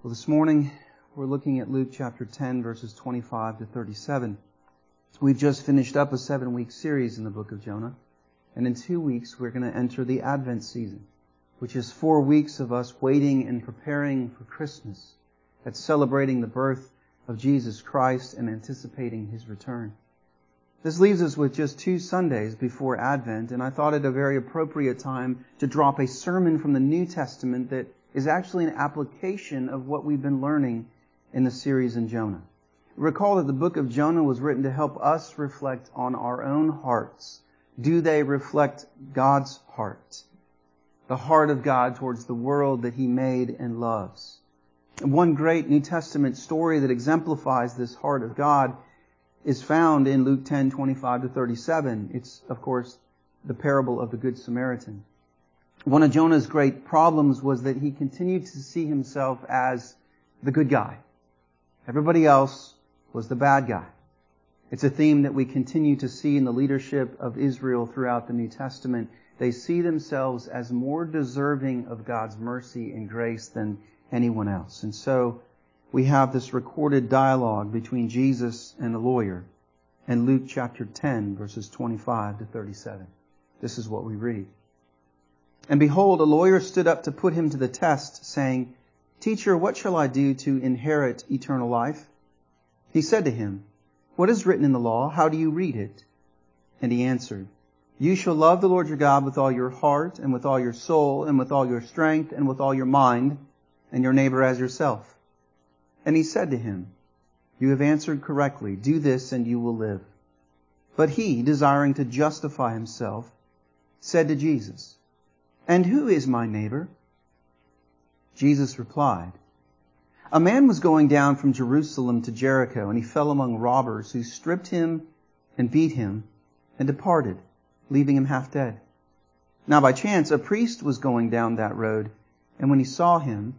Well, this morning we're looking at Luke chapter 10, verses 25 to 37. We've just finished up a 7-week series in the book of Jonah, and in 2 weeks we're going to enter the Advent season, which is 4 weeks of us waiting and preparing for Christmas. That's celebrating the birth of Jesus Christ and anticipating His return. This leaves us with just 2 Sundays before Advent, and I thought it a very appropriate time to drop a sermon from the New Testament that is actually an application of what we've been learning in the series in Jonah. Recall that the book of Jonah was written to help us reflect on our own hearts. Do they reflect God's heart? The heart of God towards the world that He made and loves. And one great New Testament story that exemplifies this heart of God is found in Luke 10, 25 to 37. It's, of course, the parable of the Good Samaritan. One of Jonah's great problems was that he continued to see himself as the good guy. Everybody else was the bad guy. It's a theme that we continue to see in the leadership of Israel throughout the New Testament. They see themselves as more deserving of God's mercy and grace than anyone else. And so we have this recorded dialogue between Jesus and a lawyer in Luke chapter 10, verses 25 to 37. This is what we read. And behold, a lawyer stood up to put him to the test, saying, Teacher, what shall I do to inherit eternal life? He said to him, What is written in the law? How do you read it? And he answered, You shall love the Lord your God with all your heart, and with all your soul, and with all your strength, and with all your mind, and your neighbor as yourself. And he said to him, You have answered correctly. Do this, and you will live. But he, desiring to justify himself, said to Jesus, And who is my neighbor? Jesus replied, A man was going down from Jerusalem to Jericho, and he fell among robbers who stripped him and beat him and departed, leaving him half dead. Now by chance a priest was going down that road, and when he saw him,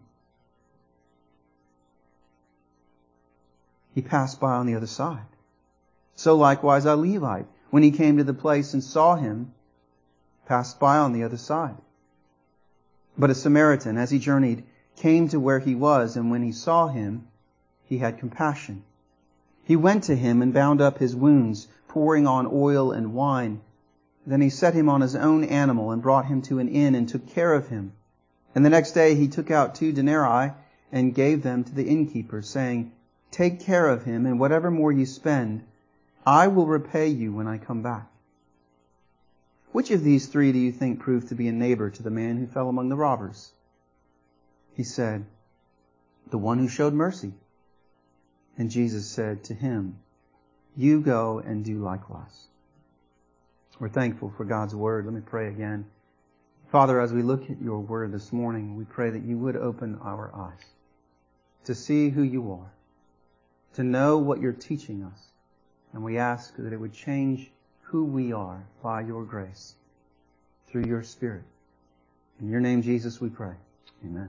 he passed by on the other side. So likewise a Levite, when he came to the place and saw him, passed by on the other side. But a Samaritan, as he journeyed, came to where he was, and when he saw him, he had compassion. He went to him and bound up his wounds, pouring on oil and wine. Then he set him on his own animal and brought him to an inn and took care of him. And the next day he took out 2 denarii and gave them to the innkeeper, saying, Take care of him, and whatever more you spend, I will repay you when I come back. Which of these 3 do you think proved to be a neighbor to the man who fell among the robbers? He said, The one who showed mercy. And Jesus said to him, You go and do likewise. We're thankful for God's word. Let me pray again. Father, as we look at your word this morning, we pray that you would open our eyes to see who you are, to know what you're teaching us. And we ask that it would change who we are by your grace, through your Spirit. In your name, Jesus, we pray. Amen.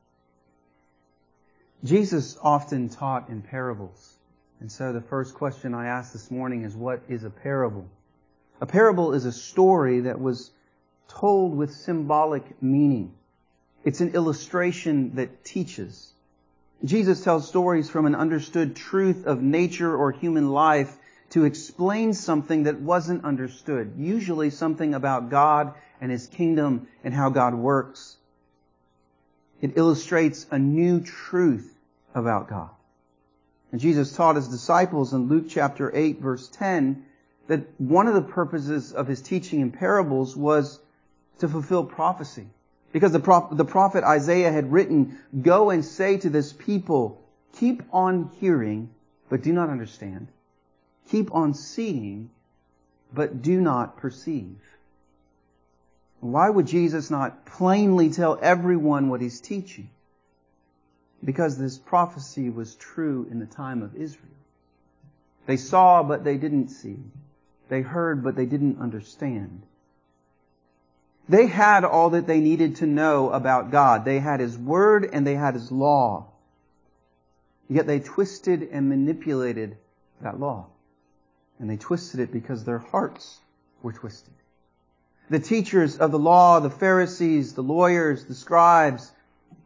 Jesus often taught in parables. And so the first question I ask this morning is, what is a parable? A parable is a story that was told with symbolic meaning. It's an illustration that teaches. Jesus tells stories from an understood truth of nature or human life to explain something that wasn't understood, usually something about God and His kingdom and how God works. It illustrates a new truth about God. And Jesus taught His disciples in Luke chapter 8, verse 10, that one of the purposes of His teaching in parables was to fulfill prophecy. Because the prophet Isaiah had written, Go and say to this people, keep on hearing, but do not understand. Keep on seeing, but do not perceive. Why would Jesus not plainly tell everyone what He's teaching? Because this prophecy was true in the time of Israel. They saw, but they didn't see. They heard, but they didn't understand. They had all that they needed to know about God. They had His Word and they had His law. Yet they twisted and manipulated that law. And they twisted it because their hearts were twisted. The teachers of the law, the Pharisees, the lawyers, the scribes,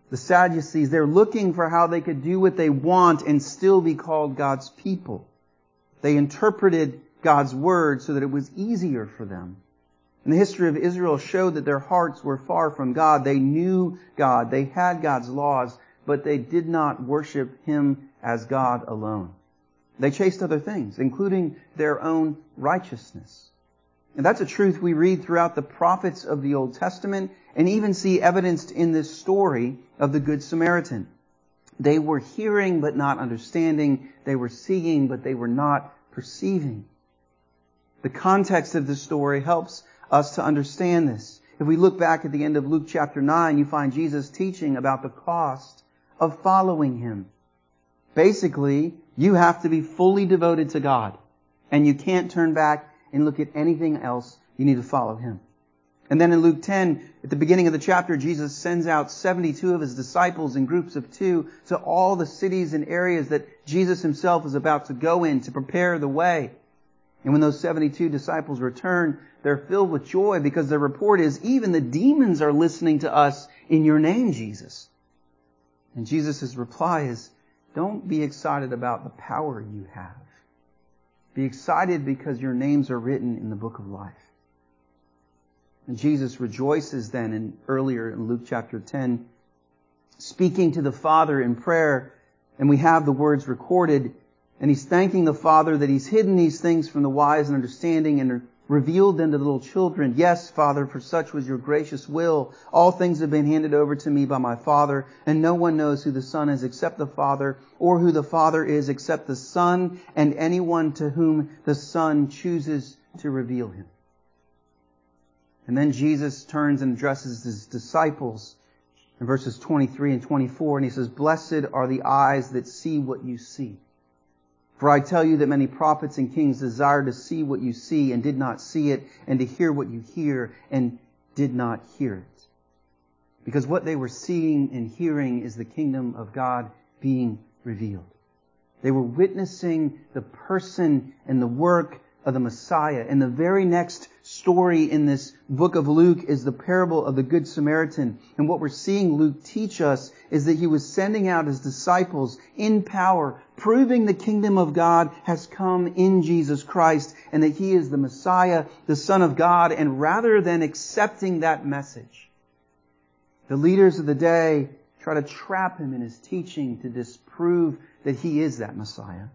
The Sadducees, they're looking for how they could do what they want and still be called God's people. They interpreted God's word so that it was easier for them. And the history of Israel showed that their hearts were far from God. They knew God. They had God's laws, but they did not worship Him as God alone. They chased other things, including their own righteousness. And that's a truth we read throughout the prophets of the Old Testament and even see evidenced in this story of the Good Samaritan. They were hearing but not understanding. They were seeing but they were not perceiving. The context of this story helps us to understand this. If we look back at the end of Luke chapter 9, you find Jesus teaching about the cost of following Him. Basically, you have to be fully devoted to God, and you can't turn back and look at anything else. You need to follow Him. And then in Luke 10, at the beginning of the chapter, Jesus sends out 72 of His disciples in groups of 2 to all the cities and areas that Jesus Himself is about to go in to prepare the way. And when those 72 disciples return, they're filled with joy because their report is, even the demons are listening to us in your name, Jesus. And Jesus' reply is, don't be excited about the power you have. Be excited because your names are written in the book of life. And Jesus rejoices then earlier in Luke chapter 10, speaking to the Father in prayer, and we have the words recorded, and He's thanking the Father that He's hidden these things from the wise and understanding and revealed them to the little children. Yes, Father, for such was your gracious will. All things have been handed over to me by my Father, and no one knows who the Son is except the Father, or who the Father is except the Son, and anyone to whom the Son chooses to reveal Him. And then Jesus turns and addresses His disciples in verses 23 and 24, and He says, blessed are the eyes that see what you see. For I tell you that many prophets and kings desired to see what you see and did not see it, and to hear what you hear and did not hear it. Because what they were seeing and hearing is the kingdom of God being revealed. They were witnessing the person and the work of the Messiah. And the very next story in this book of Luke is the parable of the Good Samaritan. And what we're seeing Luke teach us is that He was sending out His disciples in power, proving the kingdom of God has come in Jesus Christ and that He is the Messiah, the Son of God. And rather than accepting that message, the leaders of the day try to trap Him in His teaching to disprove that He is that Messiah.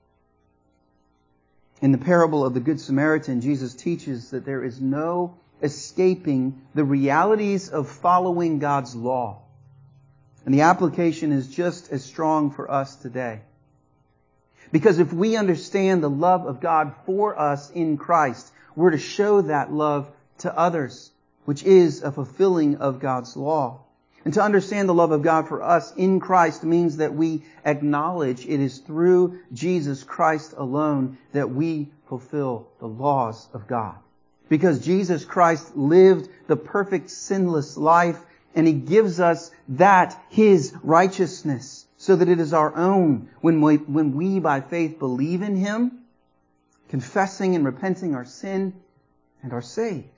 In the parable of the Good Samaritan, Jesus teaches that there is no escaping the realities of following God's law. And the application is just as strong for us today. Because if we understand the love of God for us in Christ, we're to show that love to others, which is a fulfilling of God's law. And to understand the love of God for us in Christ means that we acknowledge it is through Jesus Christ alone that we fulfill the laws of God. Because Jesus Christ lived the perfect sinless life, and He gives us that, His righteousness, so that it is our own when we by faith believe in Him, confessing and repenting our sin, and are saved.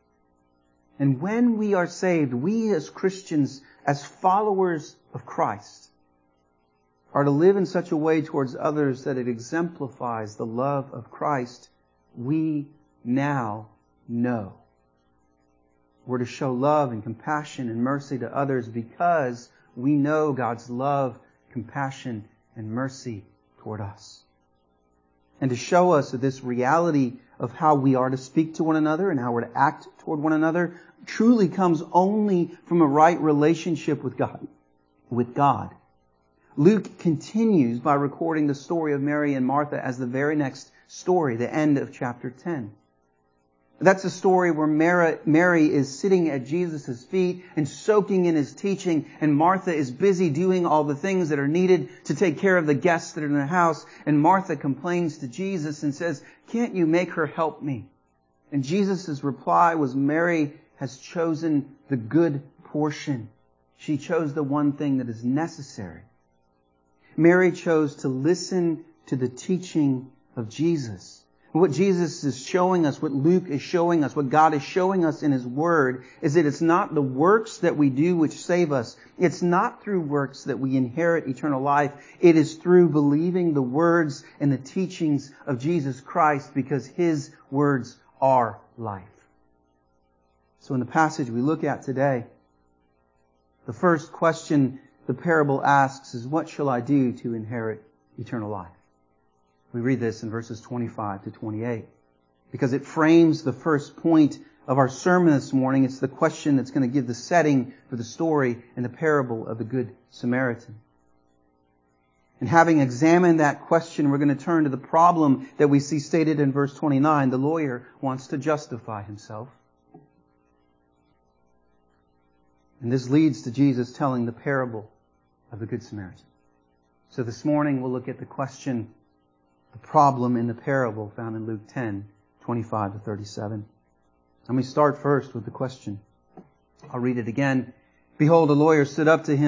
And when we are saved, we as Christians, as followers of Christ, are to live in such a way towards others that it exemplifies the love of Christ we now know. We're to show love and compassion and mercy to others because we know God's love, compassion, and mercy toward us. And to show us this reality of how we are to speak to one another and how we're to act toward one another truly comes only from a right relationship with God. Luke continues by recording the story of Mary and Martha as the very next story, the end of chapter 10. That's a story where Mary is sitting at Jesus' feet and soaking in His teaching, and Martha is busy doing all the things that are needed to take care of the guests that are in the house. And Martha complains to Jesus and says, "Can't you make her help me?" And Jesus' reply was, Mary has chosen the good portion. She chose the one thing that is necessary. Mary chose to listen to the teaching of Jesus. What Jesus is showing us, what Luke is showing us, what God is showing us in His Word is that it's not the works that we do which save us. It's not through works that we inherit eternal life. It is through believing the words and the teachings of Jesus Christ, because His words are life. So in the passage we look at today, the first question the parable asks is, what shall I do to inherit eternal life? We read this in verses 25 to 28 because it frames the first point of our sermon this morning. It's the question that's going to give the setting for the story in the parable of the Good Samaritan. And having examined that question, we're going to turn to the problem that we see stated in verse 29. The lawyer wants to justify himself. And this leads to Jesus telling the parable of the Good Samaritan. So this morning we'll look at the question, the problem in the parable found in Luke 10, 25 to 37. Let me start first with the question. I'll read it again. Behold, a lawyer stood up to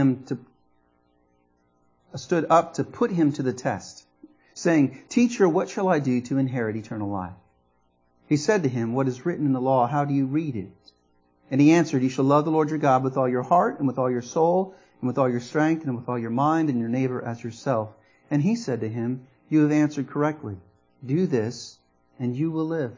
put him to the test, saying, Teacher, what shall I do to inherit eternal life? He said to him, What is written in the law? How do you read it? And he answered, You shall love the Lord your God with all your heart and with all your soul and with all your strength and with all your mind, and your neighbor as yourself. And he said to him, You have answered correctly. Do this, and you will live.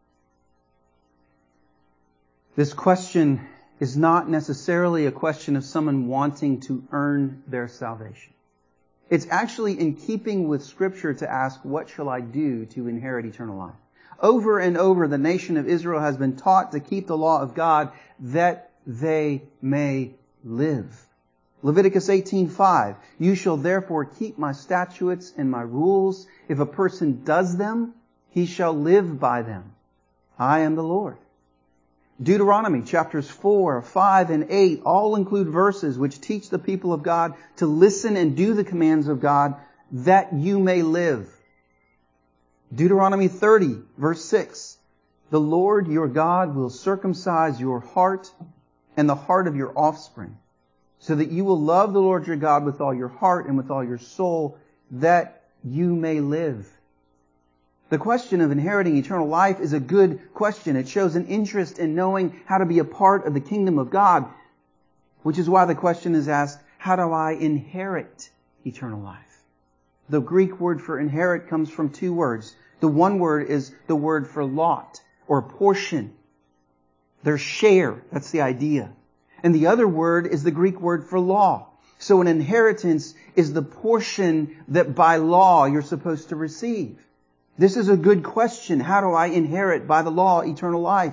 This question is not necessarily a question of someone wanting to earn their salvation. It's actually in keeping with Scripture to ask, what shall I do to inherit eternal life? Over and over, the nation of Israel has been taught to keep the law of God that they may live. Leviticus 18:5, You shall therefore keep my statutes and my rules. If a person does them, he shall live by them. I am the Lord. Deuteronomy chapters 4, 5, and 8 all include verses which teach the people of God to listen and do the commands of God that you may live. Deuteronomy 30, verse 6, The Lord your God will circumcise your heart and the heart of your offspring, so that you will love the Lord your God with all your heart and with all your soul, that you may live. The question of inheriting eternal life is a good question. It shows an interest in knowing how to be a part of the kingdom of God, which is why the question is asked, how do I inherit eternal life? The Greek word for inherit comes from two words. The one word is the word for lot or portion. Their share, that's the idea. And the other word is the Greek word for law. So an inheritance is the portion that by law you're supposed to receive. This is a good question. How do I inherit by the law eternal life?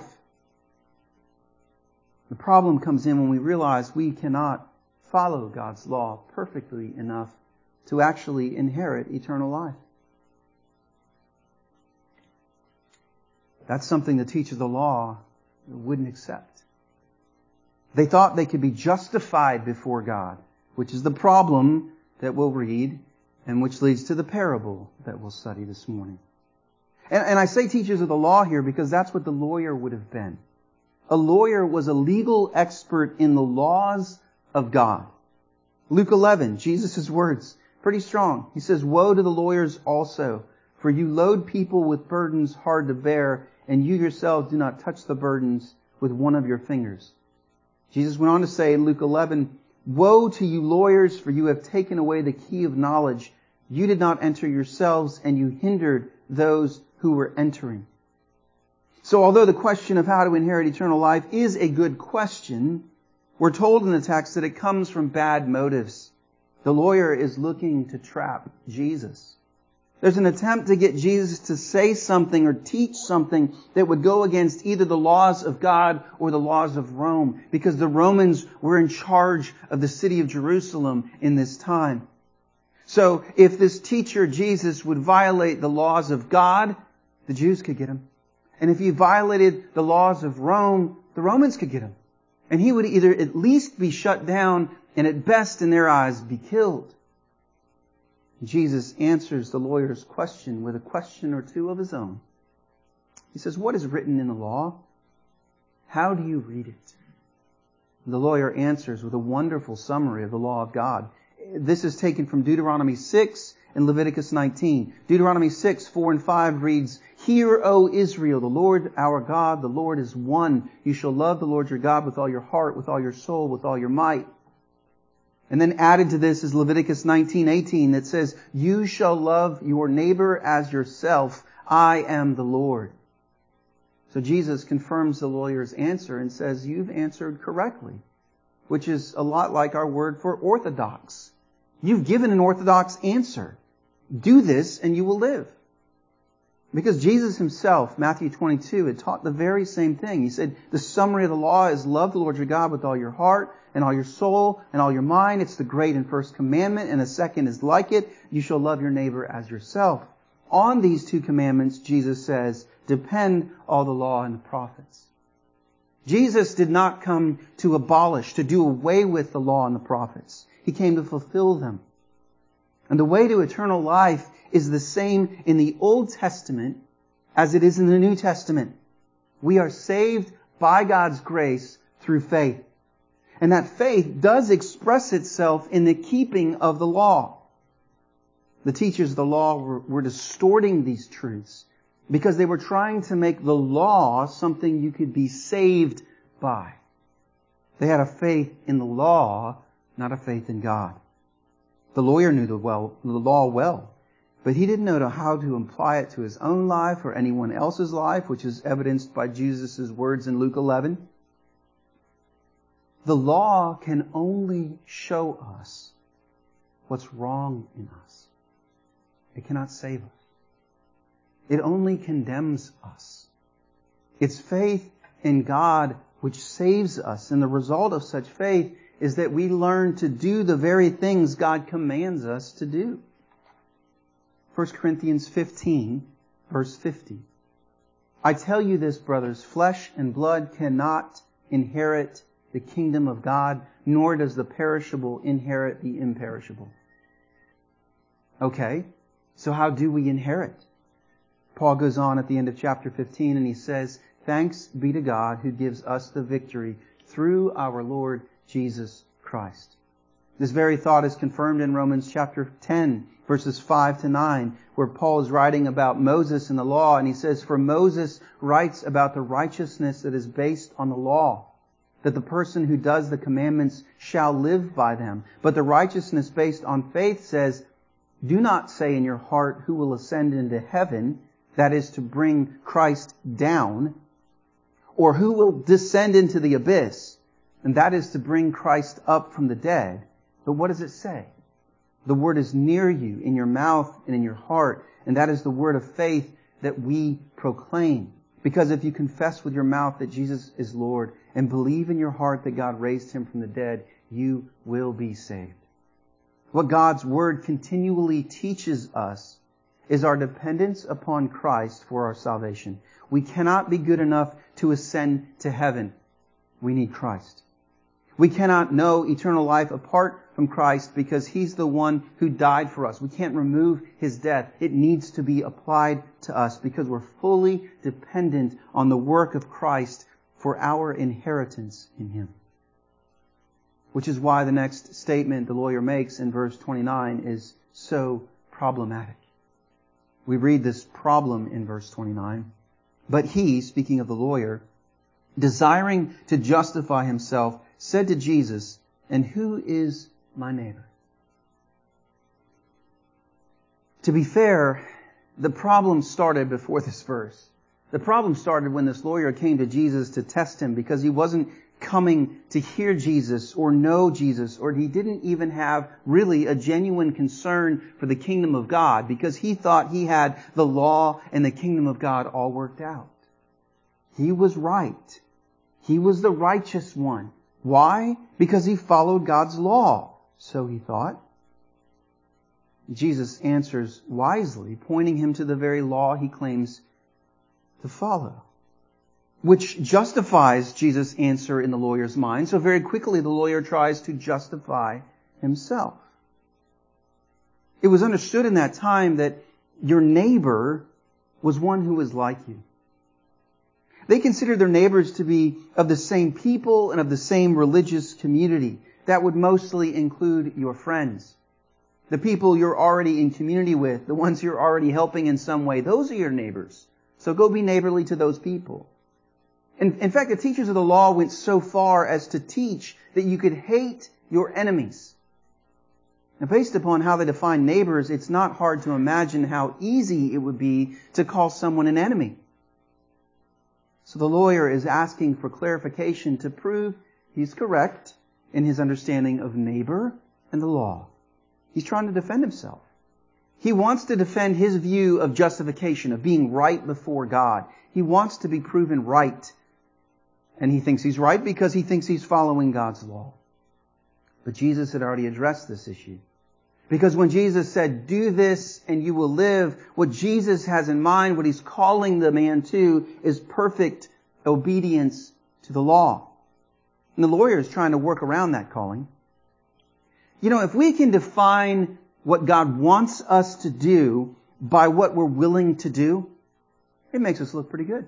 The problem comes in when we realize we cannot follow God's law perfectly enough to actually inherit eternal life. That's something the teachers of the law wouldn't accept. They thought they could be justified before God, which is the problem that we'll read and which leads to the parable that we'll study this morning. And I say teachers of the law here because that's what the lawyer would have been. A lawyer was a legal expert in the laws of God. Luke 11, Jesus' words, pretty strong. He says, Woe to the lawyers also, for you load people with burdens hard to bear, and you yourselves do not touch the burdens with one of your fingers. Jesus went on to say in Luke 11, Woe to you lawyers, for you have taken away the key of knowledge. You did not enter yourselves, and you hindered those who were entering. So although the question of how to inherit eternal life is a good question, we're told in the text that it comes from bad motives. The lawyer is looking to trap Jesus. There's an attempt to get Jesus to say something or teach something that would go against either the laws of God or the laws of Rome, because the Romans were in charge of the city of Jerusalem in this time. So if this teacher, Jesus, would violate the laws of God, the Jews could get him. And if he violated the laws of Rome, the Romans could get him. And he would either at least be shut down and at best in their eyes be killed. Jesus answers the lawyer's question with a question or two of his own. He says, What is written in the law? How do you read it? And the lawyer answers with a wonderful summary of the law of God. This is taken from Deuteronomy 6 in Leviticus 19. Deuteronomy 6, 4 and 5 reads, Hear, O Israel, the Lord our God, the Lord is one. You shall love the Lord your God with all your heart, with all your soul, with all your might. And then added to this is Leviticus 19:18 that says, You shall love your neighbor as yourself. I am the Lord. So Jesus confirms the lawyer's answer and says, You've answered correctly, which is a lot like our word for orthodox. You've given an orthodox answer. Do this and you will live. Because Jesus himself, Matthew 22, had taught the very same thing. He said, the summary of the law is love the Lord your God with all your heart and all your soul and all your mind. It's the great and first commandment, and the second is like it. You shall love your neighbor as yourself. On these two commandments, Jesus says, depend all the law and the prophets. Jesus did not come to abolish, to do away with the law and the prophets. He came to fulfill them. And the way to eternal life is the same in the Old Testament as it is in the New Testament. We are saved by God's grace through faith. And that faith does express itself in the keeping of the law. The teachers of the law were distorting these truths because they were trying to make the law something you could be saved by. They had a faith in the law, not a faith in God. The lawyer knew the law well, but he didn't know how to apply it to his own life or anyone else's life, which is evidenced by Jesus' words in Luke 11. The law can only show us what's wrong in us. It cannot save us. It only condemns us. It's faith in God which saves us, and the result of such faith is that we learn to do the very things God commands us to do. 1 Corinthians 15, verse 50. I tell you this, brothers, flesh and blood cannot inherit the kingdom of God, nor does the perishable inherit the imperishable. Okay, so how do we inherit? Paul goes on at the end of chapter 15 and he says, Thanks be to God who gives us the victory through our Lord Jesus Christ. This very thought is confirmed in Romans chapter 10, verses 5 to 9, where Paul is writing about Moses and the law, and he says, For Moses writes about the righteousness that is based on the law, that the person who does the commandments shall live by them. But the righteousness based on faith says, Do not say in your heart who will ascend into heaven, that is to bring Christ down, or who will descend into the abyss, and that is to bring Christ up from the dead. But what does it say? The word is near you, in your mouth and in your heart, and that is the word of faith that we proclaim. Because if you confess with your mouth that Jesus is Lord and believe in your heart that God raised him from the dead, you will be saved. What God's word continually teaches us is our dependence upon Christ for our salvation. We cannot be good enough to ascend to heaven. We need Christ. We cannot know eternal life apart from Christ because he's the one who died for us. We can't remove his death. It needs to be applied to us because we're fully dependent on the work of Christ for our inheritance in him. Which is why the next statement the lawyer makes in verse 29 is so problematic. We read this problem in verse 29. But he, speaking of the lawyer, desiring to justify himself, said to Jesus, And who is my neighbor? To be fair, the problem started before this verse. The problem started when this lawyer came to Jesus to test him because he wasn't coming to hear Jesus or know Jesus, or he didn't even have really a genuine concern for the kingdom of God because he thought he had the law and the kingdom of God all worked out. He was right. He was the righteous one. Why? Because he followed God's law, so he thought. Jesus answers wisely, pointing him to the very law he claims to follow, which justifies Jesus' answer in the lawyer's mind. So very quickly the lawyer tries to justify himself. It was understood in that time that your neighbor was one who was like you. They considered their neighbors to be of the same people and of the same religious community. That would mostly include your friends. The people you're already in community with, the ones you're already helping in some way, those are your neighbors. So go be neighborly to those people. In fact, the teachers of the law went so far as to teach that you could hate your enemies. Now, based upon how they define neighbors, it's not hard to imagine how easy it would be to call someone an enemy. So the lawyer is asking for clarification to prove he's correct in his understanding of neighbor and the law. He's trying to defend himself. He wants to defend his view of justification, of being right before God. He wants to be proven right. And he thinks he's right because he thinks he's following God's law. But Jesus had already addressed this issue. Because when Jesus said, do this and you will live, what Jesus has in mind, what he's calling the man to, is perfect obedience to the law. And the lawyer is trying to work around that calling. You know, if we can define what God wants us to do by what we're willing to do, it makes us look pretty good.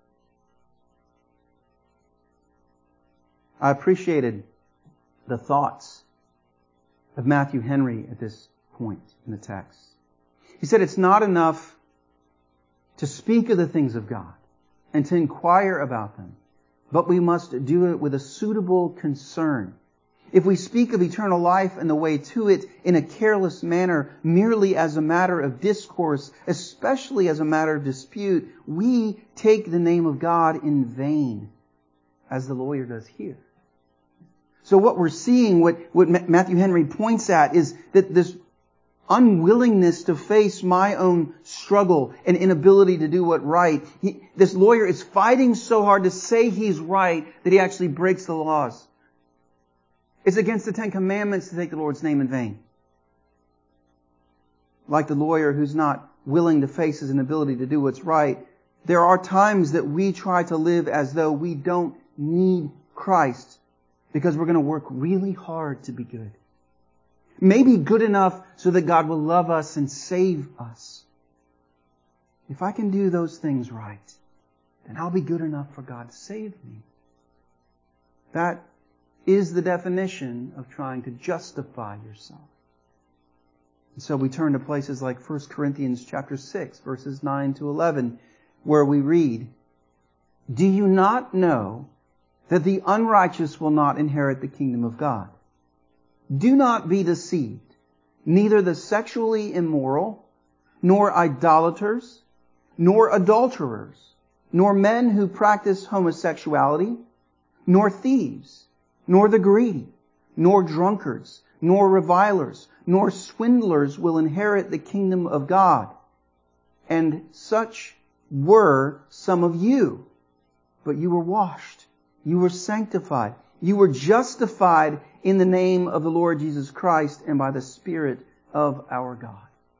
I appreciated the thoughts of Matthew Henry at this point in the text. He said it's not enough to speak of the things of God and to inquire about them, but we must do it with a suitable concern. If we speak of eternal life and the way to it in a careless manner, merely as a matter of discourse, especially as a matter of dispute, we take the name of God in vain, as the lawyer does here. So what we're seeing, what Matthew Henry points at, is that this unwillingness to face my own struggle and inability to do what's right. This lawyer is fighting so hard to say he's right that he actually breaks the laws. It's against the Ten Commandments to take the Lord's name in vain. Like the lawyer who's not willing to face his inability to do what's right, there are times that we try to live as though we don't need Christ because we're going to work really hard to be good. Maybe good enough so that God will love us and save us. If I can do those things right, then I'll be good enough for God to save me. That is the definition of trying to justify yourself. And so we turn to places like 1 Corinthians chapter 6, verses 9 to 11, where we read, "Do you not know that the unrighteous will not inherit the kingdom of God? Do not be deceived. Neither the sexually immoral, nor idolaters, nor adulterers, nor men who practice homosexuality, nor thieves, nor the greedy, nor drunkards, nor revilers, nor swindlers will inherit the kingdom of God. And such were some of you. But you were washed, you were sanctified, you were justified in the name of the Lord Jesus Christ and by the Spirit of our God."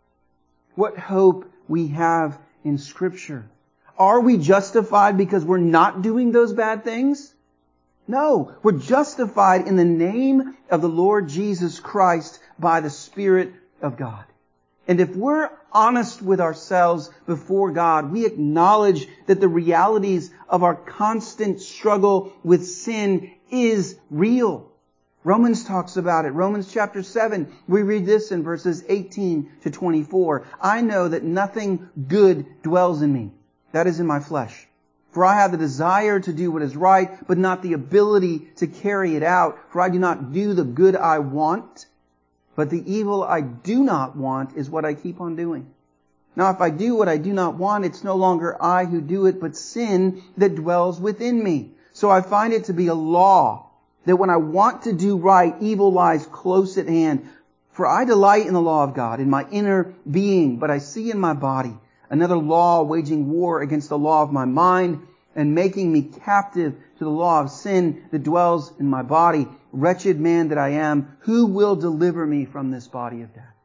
What hope we have in Scripture. Are we justified because we're not doing those bad things? No, we're justified in the name of the Lord Jesus Christ by the Spirit of God. And if we're honest with ourselves before God, we acknowledge that the realities of our constant struggle with sin is real. Romans talks about it. Romans chapter 7, we read this in verses 18 to 24. "I know that nothing good dwells in me, that is in my flesh. For I have the desire to do what is right, but not the ability to carry it out. For I do not do the good I want, but the evil I do not want is what I keep on doing. Now if I do what I do not want, it's no longer I who do it, but sin that dwells within me. So I find it to be a law, that when I want to do right, evil lies close at hand. For I delight in the law of God, in my inner being, but I see in my body another law waging war against the law of my mind and making me captive to the law of sin that dwells in my body. Wretched man that I am, who will deliver me from this body of death?"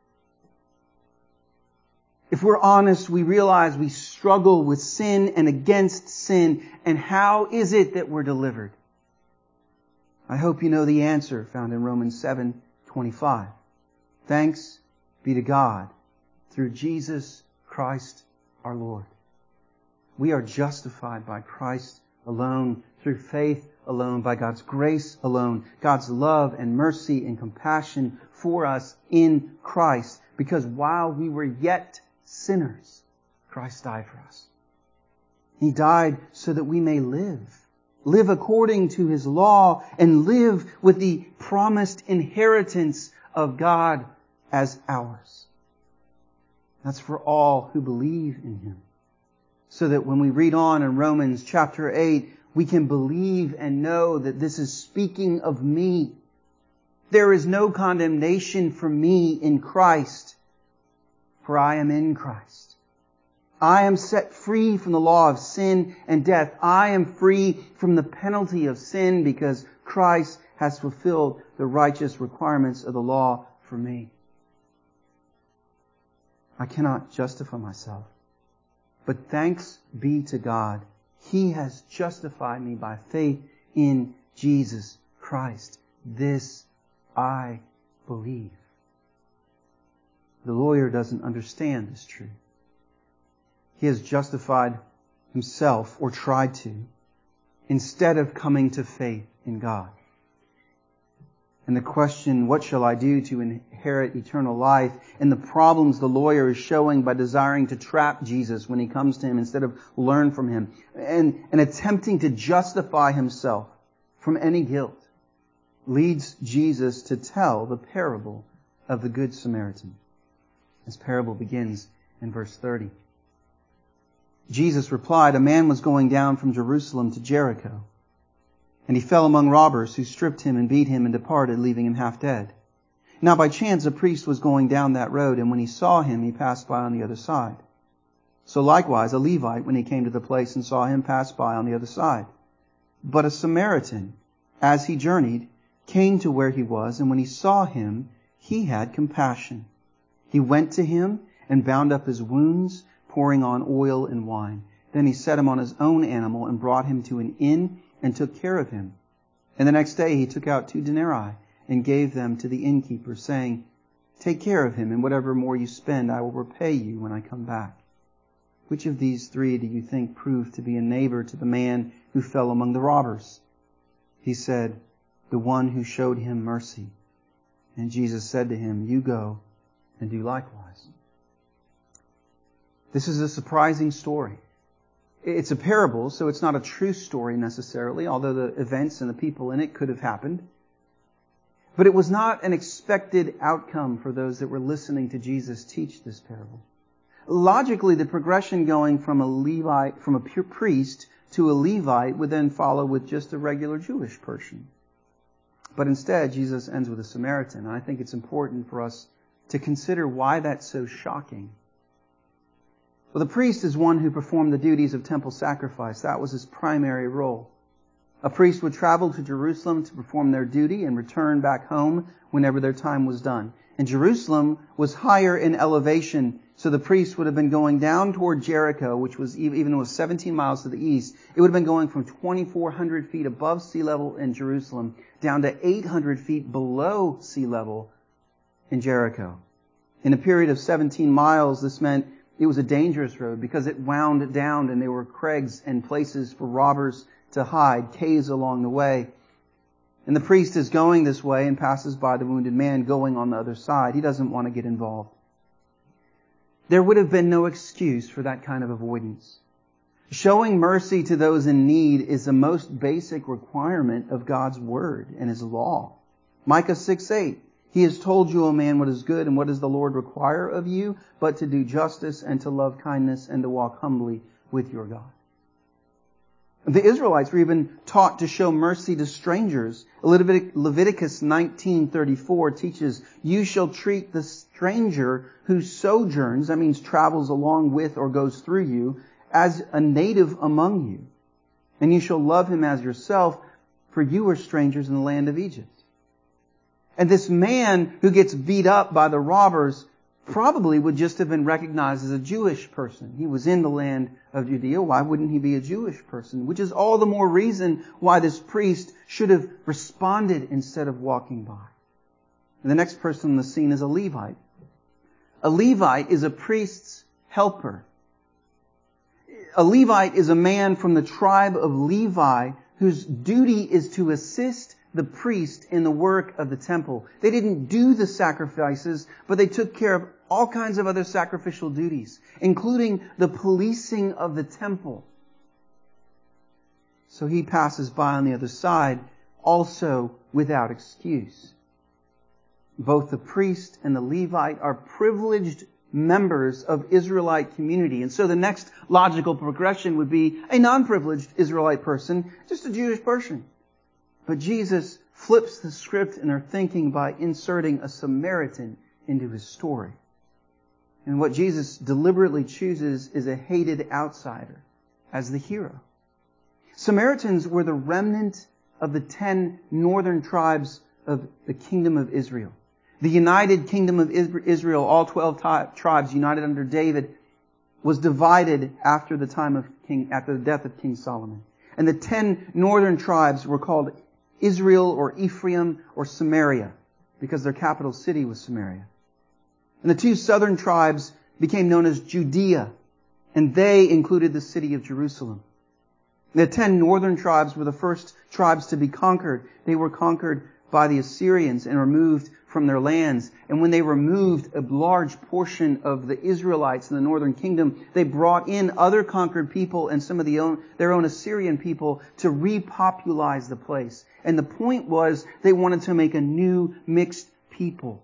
If we're honest, we realize we struggle with sin and against sin. And how is it that we're delivered? I hope you know the answer found in Romans 7:25. Thanks be to God through Jesus Christ our Lord. We are justified by Christ's alone, through faith alone, by God's grace alone, God's love and mercy and compassion for us in Christ. Because while we were yet sinners, Christ died for us. He died so that we may live according to His law, and live with the promised inheritance of God as ours. That's for all who believe in Him. So that when we read on in Romans chapter 8, we can believe and know that this is speaking of me. There is no condemnation for me in Christ, for I am in Christ. I am set free from the law of sin and death. I am free from the penalty of sin because Christ has fulfilled the righteous requirements of the law for me. I cannot justify myself. But thanks be to God, He has justified me by faith in Jesus Christ. This I believe. The lawyer doesn't understand this truth. He has justified himself, or tried to, instead of coming to faith in God. And the question, what shall I do to inherit eternal life? And the problems the lawyer is showing by desiring to trap Jesus when He comes to him instead of learn from Him. And attempting to justify himself from any guilt leads Jesus to tell the parable of the Good Samaritan. This parable begins in verse 30. Jesus replied, "A man was going down from Jerusalem to Jericho, and he fell among robbers who stripped him and beat him and departed, leaving him half dead. Now by chance a priest was going down that road, and when he saw him, he passed by on the other side. So likewise a Levite, when he came to the place and saw him, passed by on the other side. But a Samaritan, as he journeyed, came to where he was, and when he saw him, he had compassion. He went to him and bound up his wounds, pouring on oil and wine. Then he set him on his own animal and brought him to an inn and took care of him. And the next day he took out 2 denarii and gave them to the innkeeper, saying, 'Take care of him, and whatever more you spend I will repay you when I come back.' Which of these 3 do you think proved to be a neighbor to the man who fell among the robbers?" He said, "The one who showed him mercy." And Jesus said to him, "You go and do likewise." This is a surprising story. It's a parable, so it's not a true story necessarily, although the events and the people in it could have happened. But it was not an expected outcome for those that were listening to Jesus teach this parable. Logically, the progression going from a pure priest to a Levite would then follow with just a regular Jewish person. But instead, Jesus ends with a Samaritan. And I think it's important for us to consider why that's so shocking. Well, the priest is one who performed the duties of temple sacrifice. That was his primary role. A priest would travel to Jerusalem to perform their duty and return back home whenever their time was done. And Jerusalem was higher in elevation, so the priest would have been going down toward Jericho, which was, even though it was 17 miles to the east, it would have been going from 2,400 feet above sea level in Jerusalem down to 800 feet below sea level in Jericho. In a period of 17 miles, this meant it was a dangerous road because it wound down and there were crags and places for robbers to hide, caves along the way. And the priest is going this way and passes by the wounded man going on the other side. He doesn't want to get involved. There would have been no excuse for that kind of avoidance. Showing mercy to those in need is the most basic requirement of God's Word and His law. Micah 6:8. He has told you, O man, what is good and what does the Lord require of you, but to do justice and to love kindness and to walk humbly with your God. The Israelites were even taught to show mercy to strangers. Leviticus 19:34 teaches, "You shall treat the stranger who sojourns," that means travels along with or goes through you, "as a native among you. And you shall love him as yourself, for you were strangers in the land of Egypt." And this man who gets beat up by the robbers probably would just have been recognized as a Jewish person. He was in the land of Judea. Why wouldn't he be a Jewish person? Which is all the more reason why this priest should have responded instead of walking by. And the next person on the scene is a Levite. A Levite is a priest's helper. A Levite is a man from the tribe of Levi whose duty is to assist the priest in the work of the temple. They didn't do the sacrifices, but they took care of all kinds of other sacrificial duties, including the policing of the temple. So he passes by on the other side, also without excuse. Both the priest and the Levite are privileged members of Israelite community. And so the next logical progression would be a non-privileged Israelite person, just a Jewish person. But Jesus flips the script in their thinking by inserting a Samaritan into his story. And what Jesus deliberately chooses is a hated outsider as the hero. Samaritans were the remnant of the 10 northern tribes of the kingdom of Israel. The united kingdom of Israel, all 12 tribes united under David, was divided after the death of King Solomon. And the 10 northern tribes were called Israel or Ephraim or Samaria because their capital city was Samaria. And the 2 southern tribes became known as Judea, and they included the city of Jerusalem. The 10 northern tribes were the first tribes to be conquered. They were conquered by the Assyrians and removed from their lands. And when they removed a large portion of the Israelites in the northern kingdom, they brought in other conquered people and some of their own Assyrian people to repopulize the place. And the point was they wanted to make a new mixed people.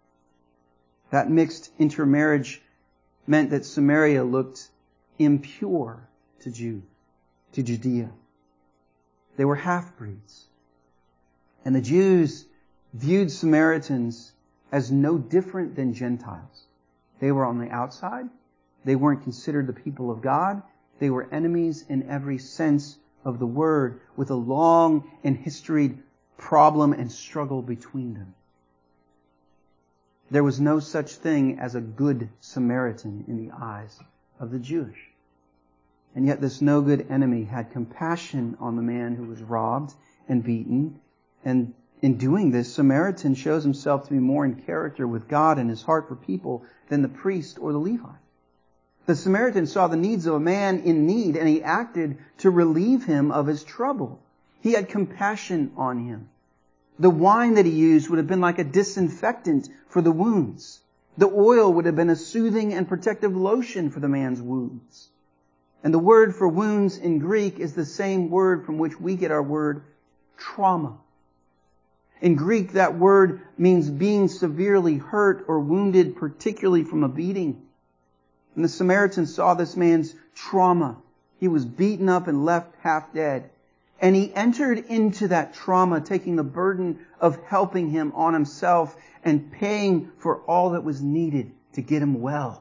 That mixed intermarriage meant that Samaria looked impure to Judea. They were half-breeds. And the Jews viewed Samaritans as no different than Gentiles. They were on the outside. They weren't considered the people of God. They were enemies in every sense of the word, with a long and historied problem and struggle between them. There was no such thing as a good Samaritan in the eyes of the Jewish. And yet this no good enemy had compassion on the man who was robbed and beaten. And in doing this, Samaritan shows himself to be more in character with God and his heart for people than the priest or the Levite. The Samaritan saw the needs of a man in need, and he acted to relieve him of his trouble. He had compassion on him. The wine that he used would have been like a disinfectant for the wounds. The oil would have been a soothing and protective lotion for the man's wounds. And the word for wounds in Greek is the same word from which we get our word trauma. In Greek, that word means being severely hurt or wounded, particularly from a beating. And the Samaritan saw this man's trauma. He was beaten up and left half dead. And he entered into that trauma, taking the burden of helping him on himself and paying for all that was needed to get him well.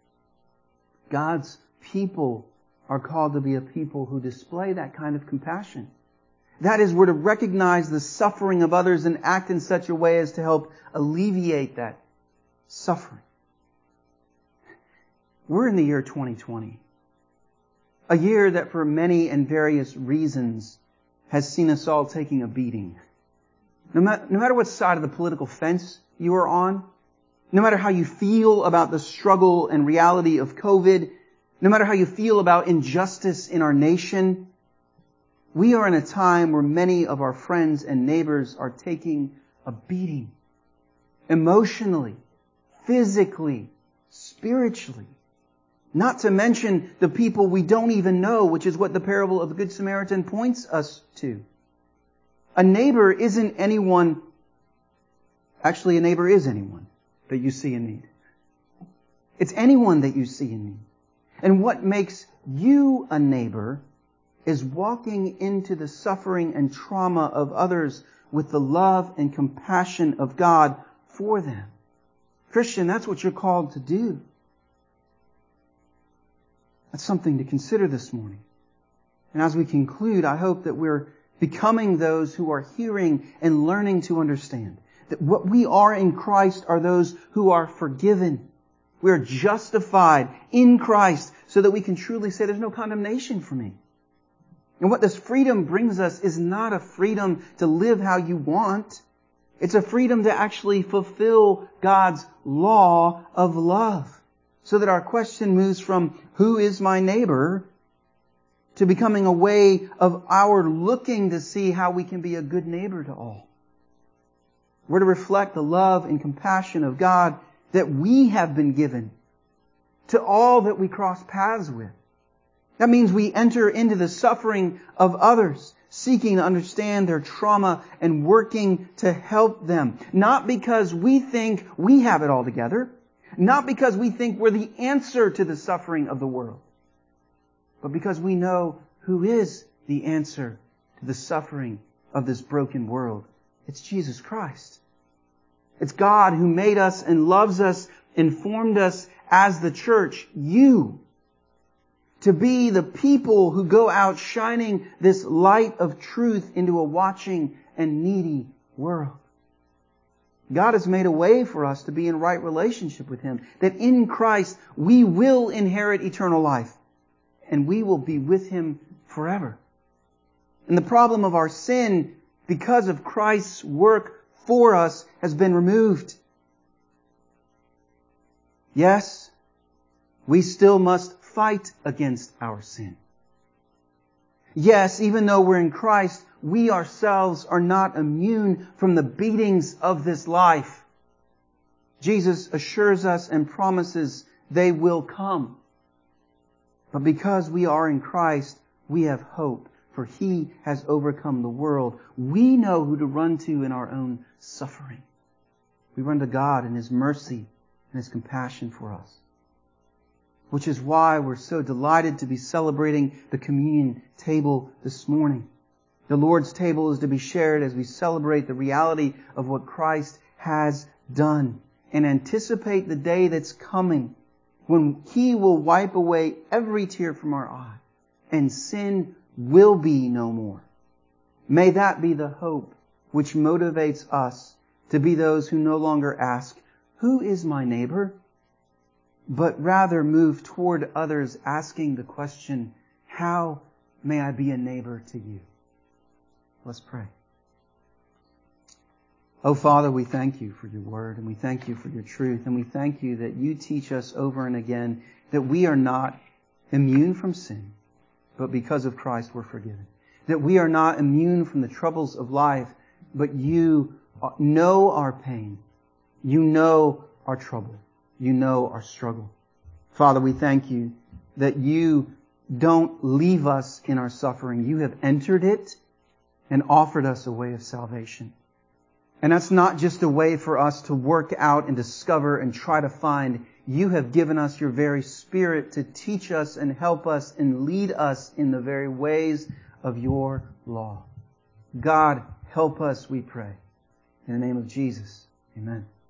God's people are called to be a people who display that kind of compassion. That is, we're to recognize the suffering of others and act in such a way as to help alleviate that suffering. We're in the year 2020. A year that for many and various reasons has seen us all taking a beating. No matter what side of the political fence you are on, no matter how you feel about the struggle and reality of COVID, no matter how you feel about injustice in our nation, we are in a time where many of our friends and neighbors are taking a beating. Emotionally, physically, spiritually. Not to mention the people we don't even know, which is what the parable of the Good Samaritan points us to. A neighbor isn't anyone. Actually, a neighbor is anyone that you see in need. It's anyone that you see in need. And what makes you a neighbor is walking into the suffering and trauma of others with the love and compassion of God for them. Christian, that's what you're called to do. That's something to consider this morning. And as we conclude, I hope that we're becoming those who are hearing and learning to understand that what we are in Christ are those who are forgiven. We are justified in Christ so that we can truly say there's no condemnation for me. And what this freedom brings us is not a freedom to live how you want. It's a freedom to actually fulfill God's law of love. So that our question moves from who is my neighbor to becoming a way of our looking to see how we can be a good neighbor to all. We're to reflect the love and compassion of God that we have been given to all that we cross paths with. That means we enter into the suffering of others, seeking to understand their trauma and working to help them. Not because we think we have it all together, not because we think we're the answer to the suffering of the world, but because we know who is the answer to the suffering of this broken world. It's Jesus Christ. It's God who made us and loves us and formed us as the church, you, to be the people who go out shining this light of truth into a watching and needy world. God has made a way for us to be in right relationship with Him, that in Christ we will inherit eternal life, and we will be with Him forever. And the problem of our sin, because of Christ's work for us, has been removed. Yes, we still must fight against our sin. Yes, even though we're in Christ, we ourselves are not immune from the beatings of this life. Jesus assures us and promises they will come. But because we are in Christ, we have hope, for He has overcome the world. We know who to run to in our own suffering. We run to God in His mercy and His compassion for us. Which is why we're so delighted to be celebrating the communion table this morning. The Lord's table is to be shared as we celebrate the reality of what Christ has done and anticipate the day that's coming when He will wipe away every tear from our eye and sin will be no more. May that be the hope which motivates us to be those who no longer ask, "Who is my neighbor?" but rather move toward others asking the question, "How may I be a neighbor to you?" Let's pray. Oh, Father, we thank You for Your word, and we thank You for Your truth, and we thank You that You teach us over and again that we are not immune from sin, but because of Christ we're forgiven. That we are not immune from the troubles of life, but You know our pain. You know our trouble. You know our struggle. Father, we thank You that You don't leave us in our suffering. You have entered it and offered us a way of salvation. And that's not just a way for us to work out and discover and try to find. You have given us Your very Spirit to teach us and help us and lead us in the very ways of Your law. God, help us, we pray. In the name of Jesus, amen.